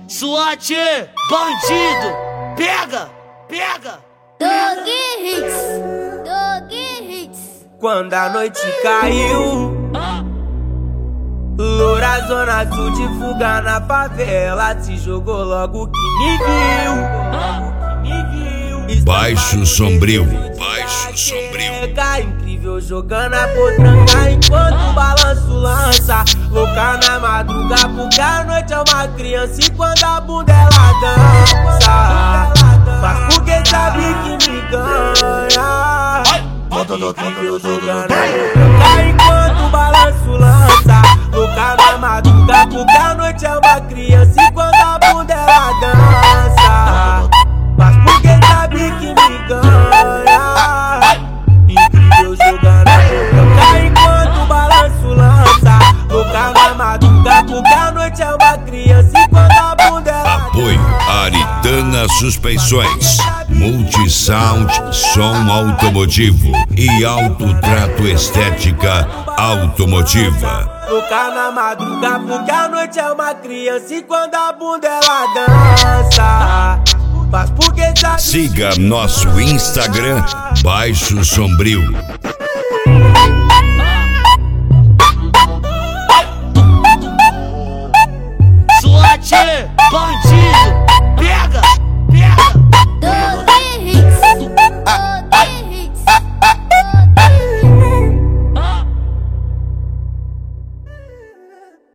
SWAT, bandido, pega, pega. Dog Hits. Quando a noite caiu, loura zona azul de fuga na favela, se jogou logo que me viu. Baixo Sombrio. Incrível jogando a potranca enquanto o balanço lança. Louca na madruga porque a noite é uma criança e quando a bunda ela dança. Mas porque sabe que me ganha. Incrível jogando a potranca enquanto o balanço lança. Louca na madruga porque a noite é uma criança e quando a bunda ela dança. Mas porque sabe que me ganha. Incrível jogando a potranca enquanto o balanço lança. Louca na madruga porque a noite é uma criança e quando a bunda ela Apoio Aritana Suspensões, Multisound, som automotivo e autotrato estética automotiva. Louca na madruga porque a noite é uma criança e quando a bunda ela dança. Mas porque sabe. Siga nosso Instagram, Baixo Sombrio. SWAT, bandido.